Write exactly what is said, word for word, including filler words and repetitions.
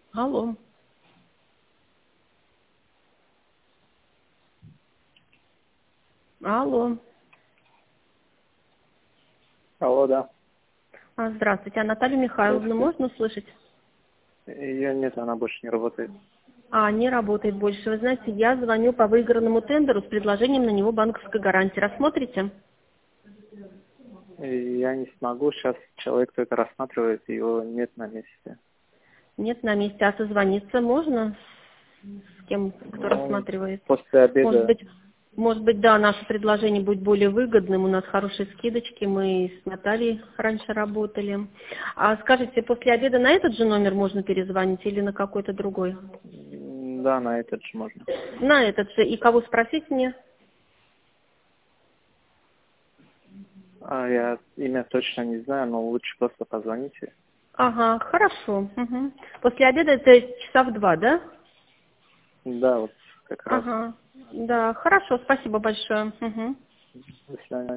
Алло. Алло. Алло, да. А, Здравствуйте. А Наталью Михайловну Здравствуйте. можно услышать? Ее нет, она больше не работает. А, не работает больше. Вы знаете, я звоню по выигранному тендеру с предложением на него банковской гарантии. Рассмотрите? И я не смогу, сейчас человек, кто это рассматривает, его нет на месте. Нет на месте. А созвониться можно с кем, кто Ну, рассматривает? после Может обеда, быть, может быть, да, наше предложение будет более выгодным. У нас хорошие скидочки. Мы с Натальей раньше работали. А скажите, после обеда на этот же номер можно перезвонить или на какой-то другой? м, да, на этот же можно. На этот же. И кого спросить мне? А я имя точно не знаю, но лучше просто позвоните. Ага, хорошо. Мгм. После обеда это часа в два, да? Да, вот как раз. Ага. Да, хорошо, спасибо большое. Мгм. До свидания.